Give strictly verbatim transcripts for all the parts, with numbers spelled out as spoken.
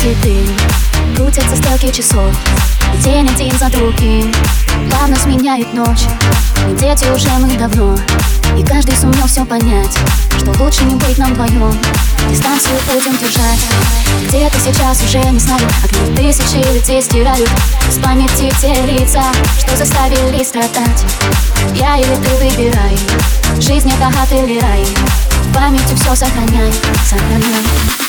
цветы, крутятся стрелки часов, и день один за другим плавно сменяет ночь. И дети уже мы давно, и каждый сумел все понять, что лучше не быть нам вдвоем. Дистанцию будем держать. Где ты сейчас, уже не знаю. Огни тысячи людей стирают из памяти те лица, что заставили страдать. Я или ты, выбирай. Жизнь — это ад или рай. В памяти все сохраняй, сохраняй.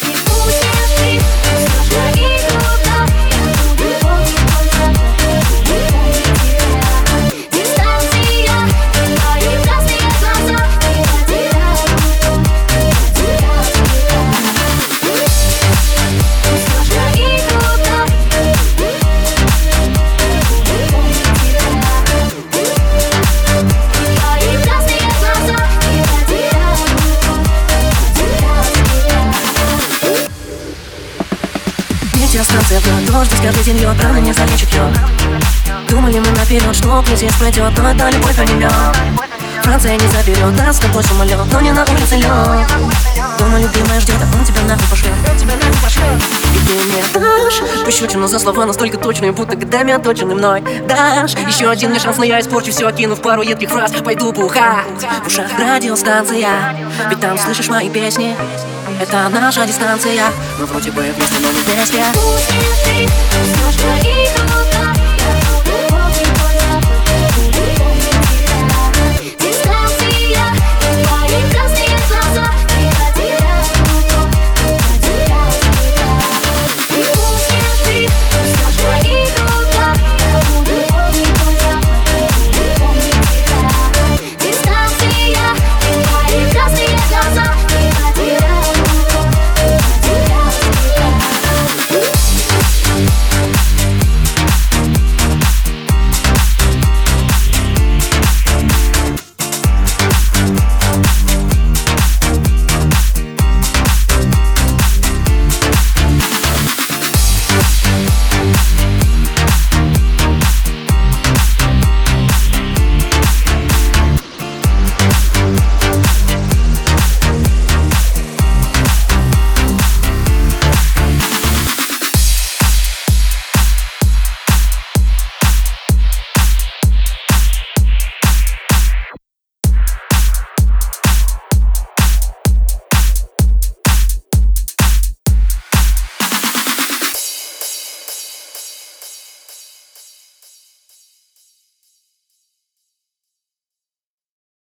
Станция вновь дождь, скажи зелье, рано не залечит ее. Думали мы наперед, что кризис пройдет, но это любовь поймет. Франция не заберет нас с тобой самолет, но не на улице лед. Дома любимая ждет, а он тебя нахуй пошлет. И ты мне дашь пощечину за слова настолько точные, будто годами оточены мной. Дашь еще один мне шанс, но я испорчу все, окинув пару едких фраз. Пойду бухать в ушах радиостанция, ведь там слышишь мои песни. Это наша дистанция, мы вроде бы вместе, но не вместе. Пусть ты,